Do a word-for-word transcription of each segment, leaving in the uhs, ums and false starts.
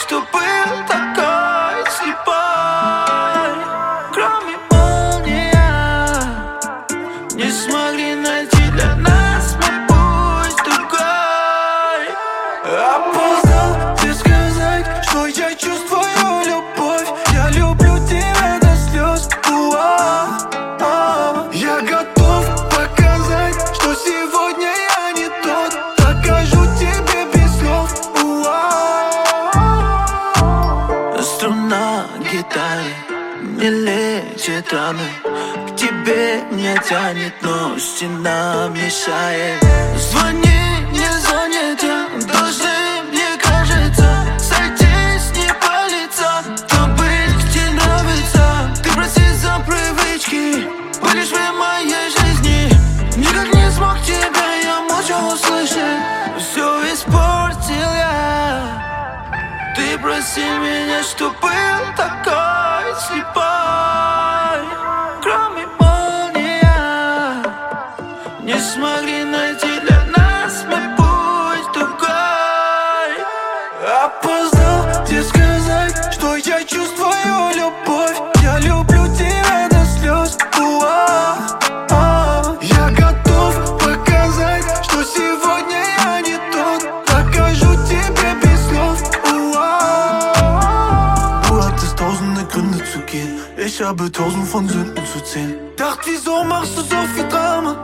что был такой слепой. Кроме молния не смогли найти для нас мой путь другой. Опоздал тебе сказать, что я чувствую любовь. Я люблю тебя до слез. Уа-а-а. Я готов показать, что сегодня я не тот. Покажу тебе без слов. Уа-а-а. Струна гитары не лечит раны. К тебе не тянет, но стена мешает. Звони, не звонит, я должны, мне кажется, сойтись не по лицам. То быть тебе нравится. Ты прости за привычки, были в моей жизни. Никак не смог тебя, я молча услышать. Все испортил я. Ты прости меня, что был такой слепой. Кроме молния не смогли найти для нас мой путь другой. Опоздал тебе сказать, что я чувствую любовь. Я люблю тебя до слез. Уа-а-а. Я готов показать, что сегодня я не тот. Покажу тебе без слов. Uah. Du hattest tausende Gründe zu gehen. Ich habe tausend von Sünden zu zählen. Dacht, wieso machst du so viel Drama?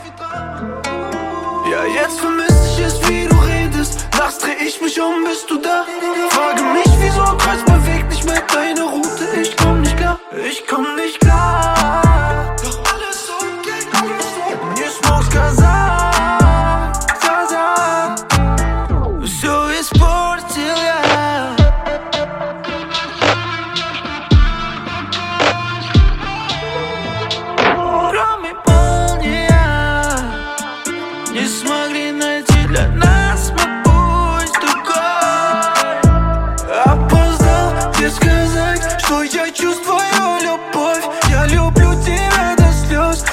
Ja, jetzt vermisse ich es, wie du redest. Nachts dreh ich mich um, bist du da? Frage mich, wieso kreuzt mein Weg nicht mehr deine Route? Ich komm nicht klar, ich komm nicht klar. Doch alles okay, alles okay. Не смог сказать, сказать. Все испортил я. Кроме молния не смогли найти для нас мой путь другой. Опоздал тебе сказать, что я чувствую любовь. Я люблю тебя до слез.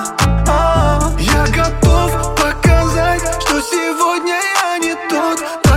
Уа-а-а. Я готов показать, что сегодня я не тот.